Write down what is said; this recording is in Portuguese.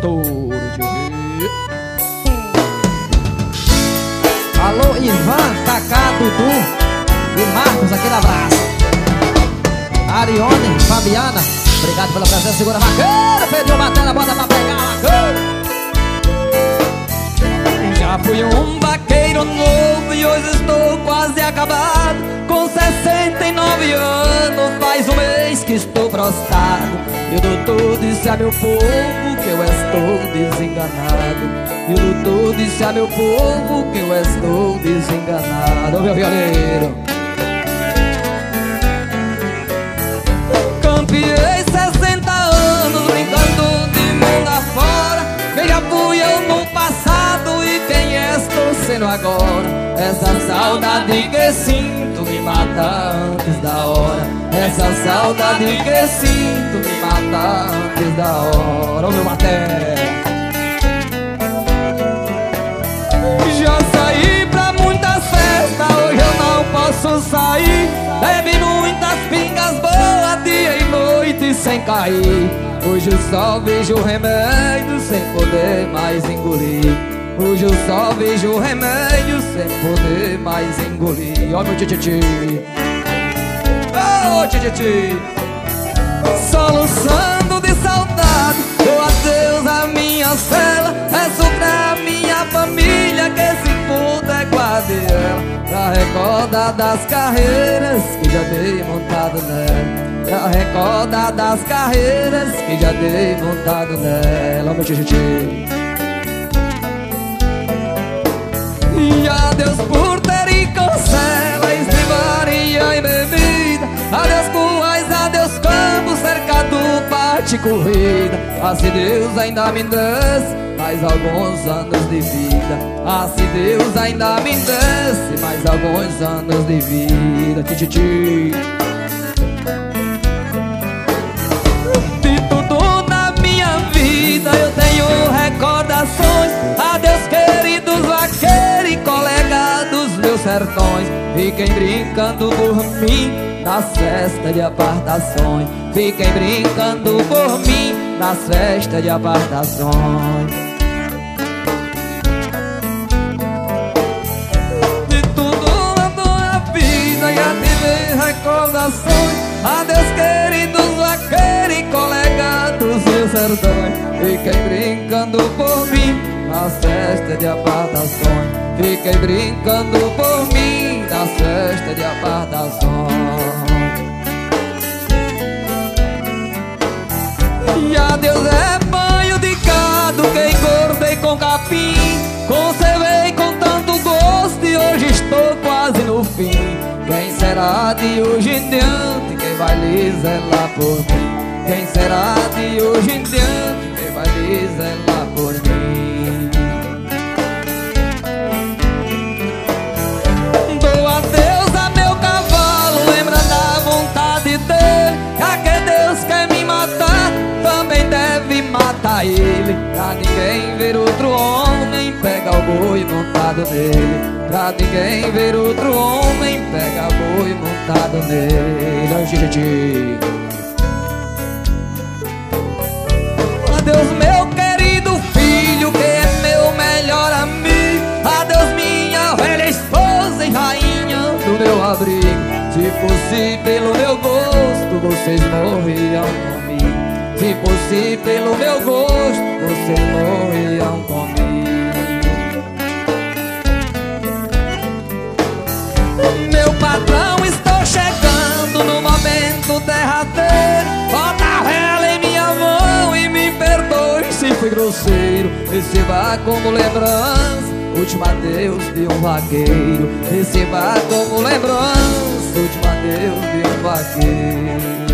estouro, Didi. Alô, Ivan, Cacá, Dudu e Marcos, aquele abraço. Arione, Fabiana, obrigado pela presença. Segura a vaqueira, pediu batendo, bota pra pegar a vaqueira. Já fui um vaqueiro novo e hoje estou quase acabado. Com 69 anos, faz um mês que estou prostrado. E o doutor disse a meu povo que eu estou desenganado. E o doutor disse a meu povo que eu estou desenganado. Ô meu violeiro, campeei 60 anos brincando de mundo afora. Quem já fui eu no passado e quem estou sendo agora. Essa saudade que sinto me mata antes da hora. Essa saudade que sinto me mata antes da hora. Ô meu matéria, já saí pra muitas festas, hoje eu não posso sair. Bebi muitas pingas boas dia e noite sem cair. Hoje eu só vejo remédio sem poder mais engolir. Hoje eu só vejo remédio sem poder mais engolir. Ó meu tititi, ô tititi, soluçando de saudade, dou adeus à minha cela. Peço pra minha família que se puder é guarde ela. Pra recordar das carreiras que já dei montado nela. Pra recordar das carreiras que já dei montado nela. Ó meu tititi, e adeus por ter e cancela, estribaria e bebida. Adeus cuais, adeus campo, cercado, parte corrida. Ah, se Deus ainda me desse mais alguns anos de vida. Ah, se Deus ainda me desse mais alguns anos de vida. Tititi, de tudo na minha vida eu tenho recordações. Adeus queridos vaqueiros e colegas dos meus sertões. Fiquem brincando por mim nas festas de apartações. Fiquem brincando por mim nas festas de apartações. De tudo na vida já tive recordações. Adeus queridos vaqueiros e colegas dos meus sertões. Fiquem brincando por mim nas festas de apartações. Fiquem brincando por mim nas festas de apartações. E adeus é banho de gado que engordei com capim. Conservei com tanto gosto e hoje estou quase no fim. Quem será de hoje em diante quem vai lhe zelar por mim? Quem será de hoje em diante quem vai lhe zelar por mim? Dou adeus a meu cavalo, lembra da vontade dele. Já que Deus quer me matar, também deve matar ele. Pra ninguém ver outro homem pega o boi montado nele. Pra ninguém ver outro homem pega o boi montado nele. Ai, gente. Adeus meu querido filho que é meu melhor amigo. Adeus minha velha esposa e rainha do meu abrigo. Se fosse pelo meu gosto vocês morriam comigo. Se fosse pelo meu gosto vocês morriam comigo. Meu patrão, estou chegando no momento derradeiro. Bota a vela em minha mão e me perdoe se fui grosseiro. Receba como lembrança último adeus de um vaqueiro. Receba como lembrança último adeus de um vaqueiro.